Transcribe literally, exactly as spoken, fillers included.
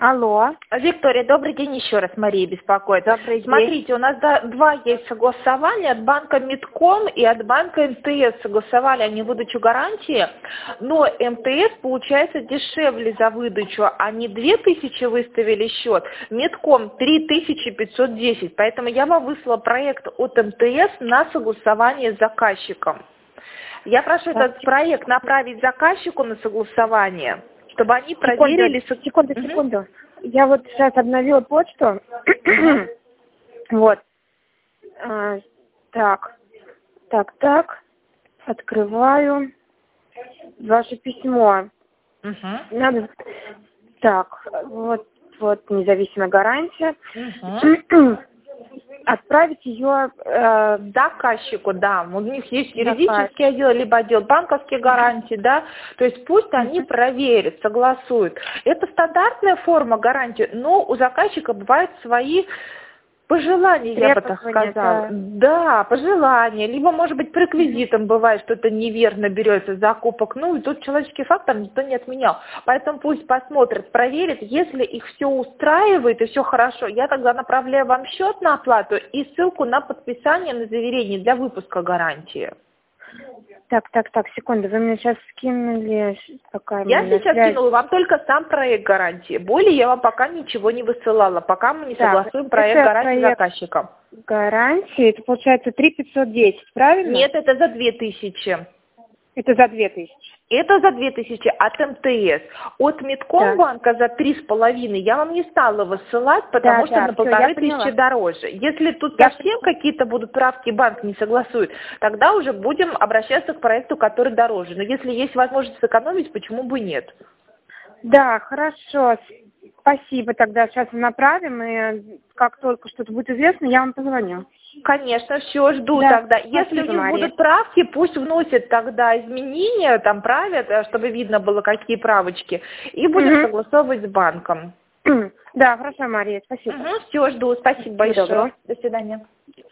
Алло. Виктория, добрый день еще раз. Мария беспокоит. Добрый день. Смотрите, у нас да, два есть согласования от банка Мидком и от банка МТС. Согласовали они выдачу гарантии, но МТС получается дешевле за выдачу. Они две тысячи выставили счет, Мидком три тысячи пятьсот десять. Поэтому я вам выслала проект от МТС на согласование с заказчиком. Я прошу Так, этот проект направить заказчику на согласование, чтобы они проверили... Секунду, секунду, Угу. секунду. Я вот сейчас обновила почту. Вот. А, так. Так, так. Открываю ваше письмо. Угу. Надо... Так, вот, вот независимая гарантия. Угу. Отправить ее... Э, заказчику, да, у них есть Заказ. юридический отдел, либо отдел банковских гарантий, да, то есть пусть они проверят, согласуют. Это стандартная форма гарантии, но у заказчика бывают свои пожелания, я бы так Требования, сказала. да. Да, пожелания, либо, может быть, по реквизитам бывает, что-то неверно берется, закупок, ну, и тут человеческий фактор никто не отменял. Поэтому пусть посмотрят, проверят, если их все устраивает и все хорошо, я тогда направляю вам счет на оплату и ссылку на подписание на заверение для выпуска гарантии. Так, так, так, секунду, вы мне сейчас скинули... Какая Я сейчас связь? кинула вам только сам проект гарантии. Более я вам пока ничего не высылала, пока мы не Так, согласуем проект это гарантии с проект заказчиком. гарантии, это получается три тысячи пятьсот десять, правильно? Нет, это за две тысячи. Это за две тысячи. Это за две тысячи от МТС. От Мидкомбанка за три с половиной я вам не стала высылать, потому Да, что да, на всё, полторы я тысячи поняла. дороже. Если тут Я совсем какие-то будут правки, банк не согласует, тогда уже будем обращаться к проекту, который дороже. Но если есть возможность сэкономить, почему бы нет? Да, хорошо. Спасибо тогда. Сейчас мы направим, и как только что-то будет известно, я вам позвоню. Конечно, все, жду Да, тогда. Если спасибо, у них Мария. будут правки, пусть вносят тогда изменения, там правят, э, чтобы видно было, какие правочки, и будем Мгм. согласовывать с банком. Да, хорошо, Мария, спасибо. Угу, все, жду. Спасибо Всего доброго. большое. До свидания.